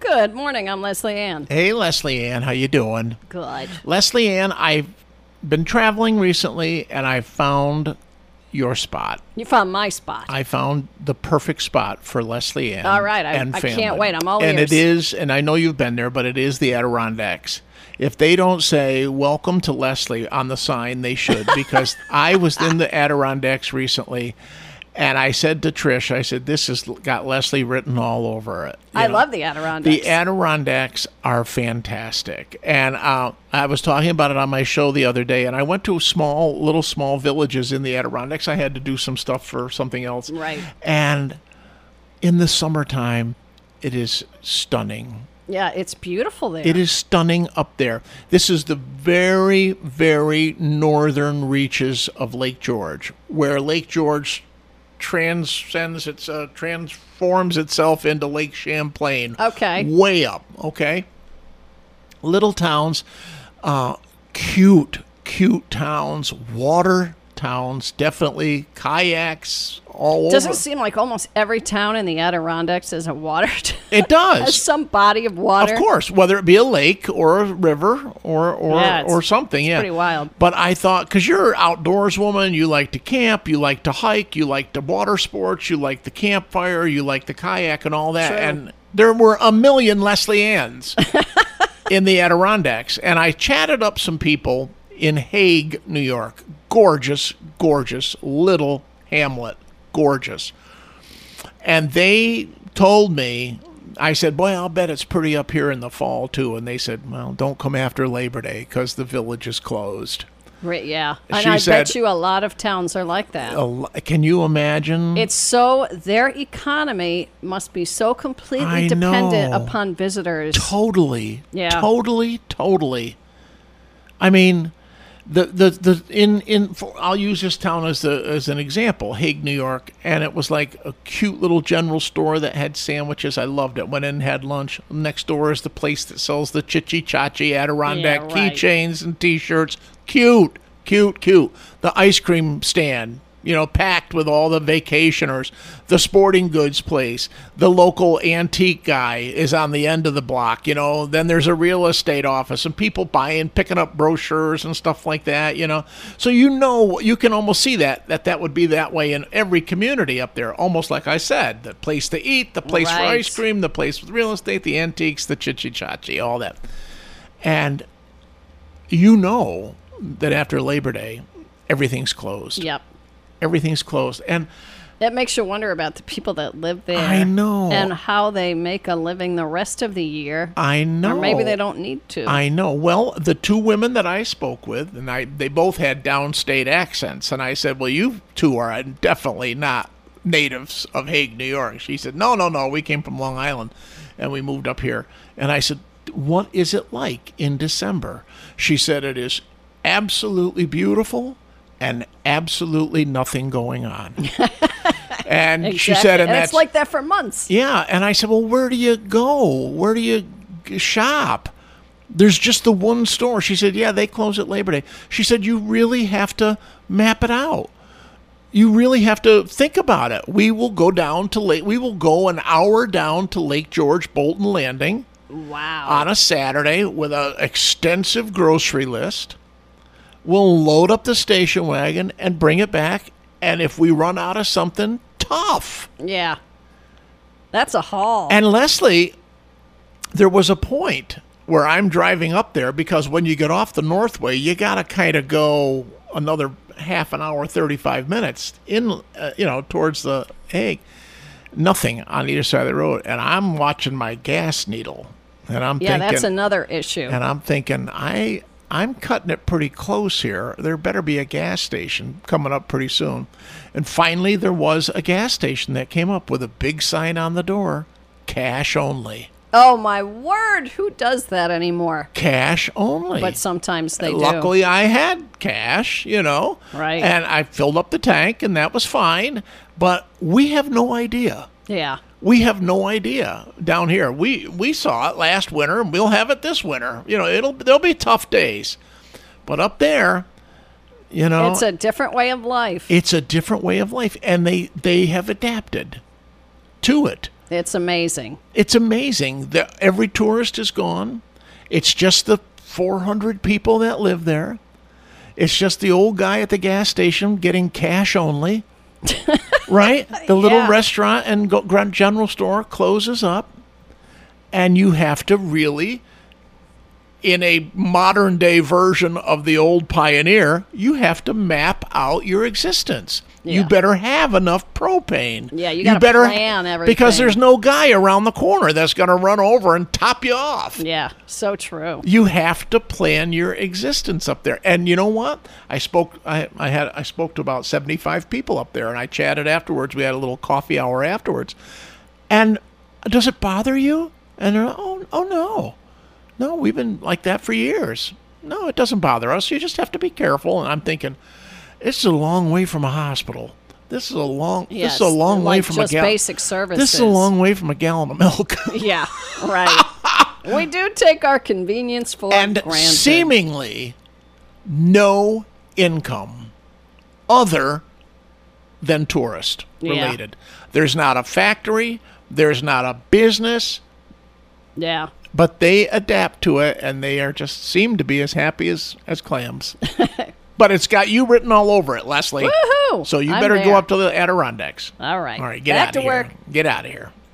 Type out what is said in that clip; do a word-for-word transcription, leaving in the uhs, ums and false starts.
Good morning. I'm Leslie Ann. Hey, Leslie Ann, how you doing? Good. Leslie Ann, I've been traveling recently, and I found your spot. You found my spot. I found the perfect spot for Leslie Ann. All right. I, and I family. can't wait. I'm all and ears. it is, and I know you've been there, but it is the Adirondacks. If they don't say "Welcome to Leslie" on the sign, they should, because I was in the Adirondacks recently, and I said to Trish, I said, "This has got Leslie written all over it." You I know? love the Adirondacks. The Adirondacks are fantastic, and uh, I was talking about it on my show the other day. And I went to small, little small villages in the Adirondacks. I had to do some stuff for something else, Right. And in the summertime, it is stunning. Yeah, it's beautiful there. It is stunning up there. This is the very, very northern reaches of Lake George, where Lake George transcends, its uh, transforms itself into Lake Champlain. Okay. Way up, okay? Little towns, uh, cute, cute towns, water towns, definitely kayaks all Doesn't over. it seem like almost every town in the Adirondacks has a water? It does. Has some body of water. Of course, whether it be a lake or a river or or, Yeah, it's- or something. Yeah, pretty wild. But I thought, because you're an outdoors woman, you like to camp, you like to hike, you like the water sports, you like the campfire, you like the kayak and all that. True. And there were a million Leslie Anns in the Adirondacks. And I chatted up some people in Hague, New York. Gorgeous, gorgeous little hamlet. Gorgeous. And they told me, I said, boy, I'll bet it's pretty up here in the fall, too. And they said, well, don't come after Labor Day because the village is closed. Right, yeah. And She I said- bet you a lot of towns are like that. A lo- Can you imagine? It's so, their economy must be so completely I dependent know. upon visitors. Totally. Yeah. Totally, totally. I mean, the the the in in for, I'll use this town as the as an example, Hague, New York, and it was like a cute little general store that had sandwiches. I loved it. Went in and had lunch. Next door is the place that sells the Chichi Chachi Adirondack Yeah, right. keychains and T-shirts. Cute, cute, cute. The ice cream stand, you know, packed with all the vacationers. The sporting goods place, the local antique guy is on the end of the block, you know. Then there's a real estate office and people buying, picking up brochures and stuff like that, you know. So you know, you can almost see that, that that would be that way in every community up there. Almost like I said, the place to eat, the place for Right. ice cream, the place with real estate, the antiques, the chichi-chachi, all that. And you know that after Labor Day, everything's closed. Yep. Everything's closed. And It makes you wonder about the people that live there. I know. And how they make a living the rest of the year. I know. Or maybe they don't need to. I know. Well, the two women that I spoke with, and I they both had downstate accents, and I said, well, you two are definitely not natives of Hague, New York. She said, no, no, no, we came from Long Island, and we moved up here. And I said, what is it like in December? She said, it is absolutely beautiful and absolutely nothing going on. And Exactly. she said, and, and that's it's like that for months. yeah. And I said, well, where do you go? Where do you g- shop? There's just the one store. She said, yeah, they close at Labor Day. She said, you really have to map it out. You really have to think about it. We will go down to Lake, we will go an hour down to Lake George Bolton Landing Wow. on a Saturday with an extensive grocery list. We'll load up the station wagon and bring it back. And if we run out of something, tough. Yeah. That's a haul. And Leslie, there was a point where I'm driving up there because when you get off the Northway, you got to kind of go another half an hour, thirty-five minutes in, uh, you know, towards the Hague. Nothing on either side of the road. And I'm watching my gas needle. And I'm yeah, thinking, that's another issue. and I'm thinking, I, I'm cutting it pretty close here. There better be a gas station coming up pretty soon. And finally, there was a gas station that came up with a big sign on the door, cash only. Oh, my word. Who does that anymore? Cash only. But sometimes they do. Luckily, I had cash, you know. Right. And I filled up the tank, and that was fine. But we have no idea. Yeah. We have no idea down here. We we saw it last winter, and we'll have it this winter. You know, it'll there'll be tough days, but up there, you know, It's a different way of life. it's a different way of life, and they they have adapted to it. It's amazing. It's amazing that every tourist is gone. It's just the four hundred people that live there. It's just the old guy at the gas station getting cash only. Right? The little Yeah. restaurant and go- grand- general store closes up. And you have to really, in a modern day version of the old Pioneer, you have to map out your existence. You Yeah. better have enough propane. Yeah, you gotta better plan everything. because there's no guy around the corner that's going to run over and top you off. Yeah, so true. You have to plan your existence up there. And you know what? I spoke I, I had I spoke to about seventy-five people up there, and I chatted afterwards. We had a little coffee hour afterwards. And does it bother you? And they're like, oh, oh no. No, we've been like that for years. No, it doesn't bother us. You just have to be careful. And I'm thinking, this is a long way from a hospital. This is a long Yes, this is a long way like from just a gallon. basic services. This is a long way from a gallon of milk. Yeah, right. We do take our convenience for And granted. seemingly no income other than tourist related. There's not a factory, there's not a business, Yeah. but they adapt to it, and they are just seem to be as happy as as clams. But it's got you written all over it, Leslie. Woohoo! So you I'm better there. go up to the Adirondacks. All right. All right, get Back out to of here. work. Get out of here.